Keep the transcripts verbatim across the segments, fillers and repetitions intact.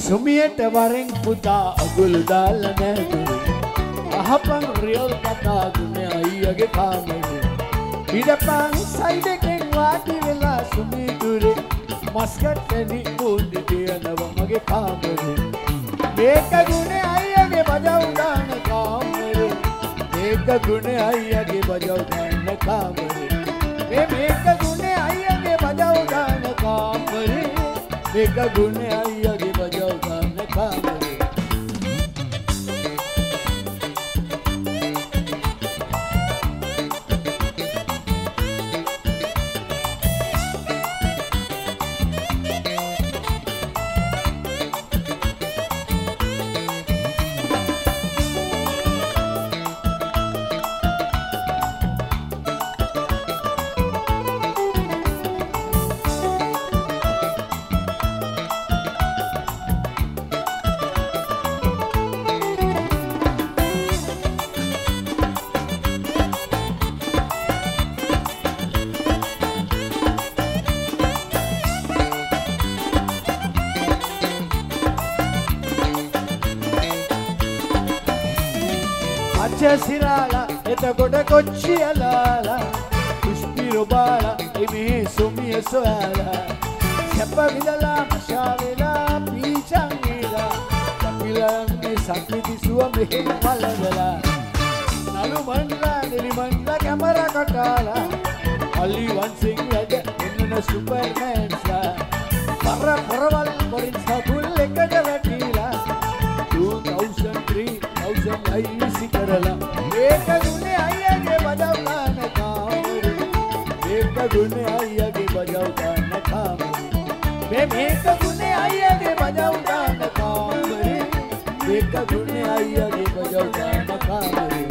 සුමියට වරෙන් පුතා අගුල් දාලා නැදුනේ අහපන් රියල් කතා දුන්නේ අයියගේ කාමරේ ඉඩපන් සයිඩ් එකෙන් වාඩි වෙලා සුමිදුරේ මස්කට් ඇනි බෝඩි තියනවා මගේ කාමරේ මේක ගුනේ අයියගේ බජව් දාන කාමරේ මේක ගුනේ අයියගේ බජව් දාන කාමරේ මේ මේක ගුනේ අයියගේ බජව් දාන කාමරේ මේක ගුනේ අයියගේ බජව් දාන කාමරේ සිරාලා එතකොට කොච්චියලාලා පුෂ්පිරොබාලා එමේ සොමිය සොයාලා සැප විඳලා මශාවෙලා පීචන් වේලා කපිලන්නේ සක්විති සුව මෙහෙම බලවලා නලු මන්ලා නිලි මන්ලා කැමරා කටාලා අලි වන්සිං වැඩ එන්න සුපර්මෑන්ස්ලා පර පරවල් පොරින් සතුල් එකට වැටිලා two thousand three thousand අයිසි කරලා මේක ගුනේ අයියගේ බජව් දාන කාමරේ මේක ගුනේ අයියගේ බජව් දාන කාමරේ මේ මේක ගුනේ අයියගේ බජව් දාන කාමරේ මේක ගුනේ අයියගේ බජව් දාන කාමරේ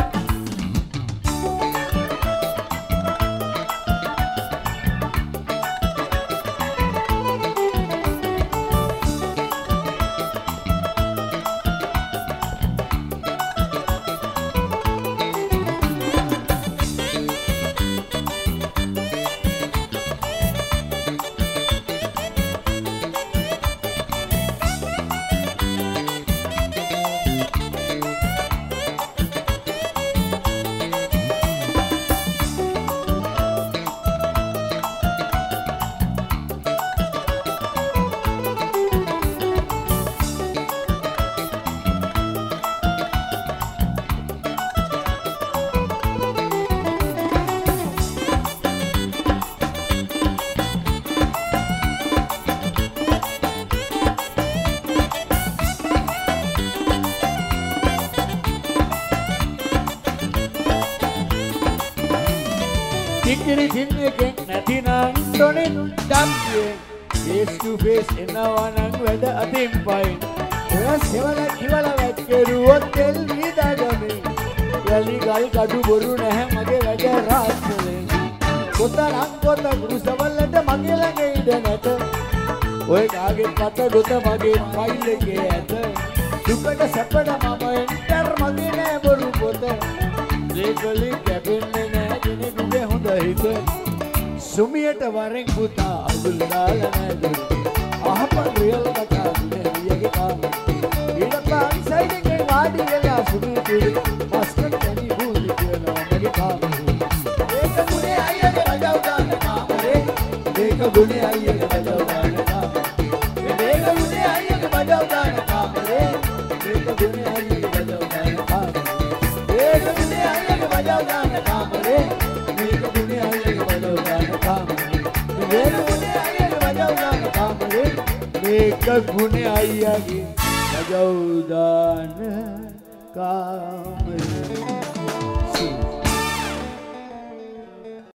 Tikiri jinnekin නැතිනම් ඩොනින් ඩම්පියෙන් face to face එනවා නම් වැඩ අතින් පයින් ඔය සෙවල කිවල වැක්කරුවොත් තෙල් විදාගමේ යලි ගල් කඩු බොරු නැහැ මගේ වැඩ රාත්‍රලේ කොතරම් කොට ගුරුසවලට මගේ ළඟ ඉඳ නැත ඔය කාගේ පත ගොත මගේ ෆයිල් එකේ ඇත දුකට සැපට මම එන්ටර් මගේ නෑ බොරු පොත දෙකලි කැපෙන්නේ නෑ කෙනෙකුගේ හොඳ හිත සුමියට වරෙන් පුතා අඳුල් දාලා නැදුනේ අහපන් රියල් කතා දුන්නේ අයියගේ කාමරේ ඊළඟ සයිඩ් එකේ වාඩි වෙලා සුමිතුරේ මස්කට් ඇනි බූදි කියනවා මගේ කාමරේ මේක ගුනේ අයියගේ බජව් දාන කාමරේ මේක ගුනේ අයියගේ බජව් දාන කාමරේ මේක ගුනේ අයියගේ බජව් දාන කාමරේ මේක ගුනේ අයියගේ බජව් දාන කාමරේ මේක ගුනේ අයියගේ බජව් දාන කාමරේ මේක ගුනේ අයියගේ බජව් දාන කාමරේ මේක ගුනේ අයියගේ බජව් දාන කාමරේ මේක ගුනේ අයියගේ බජව් දාන කාමරේ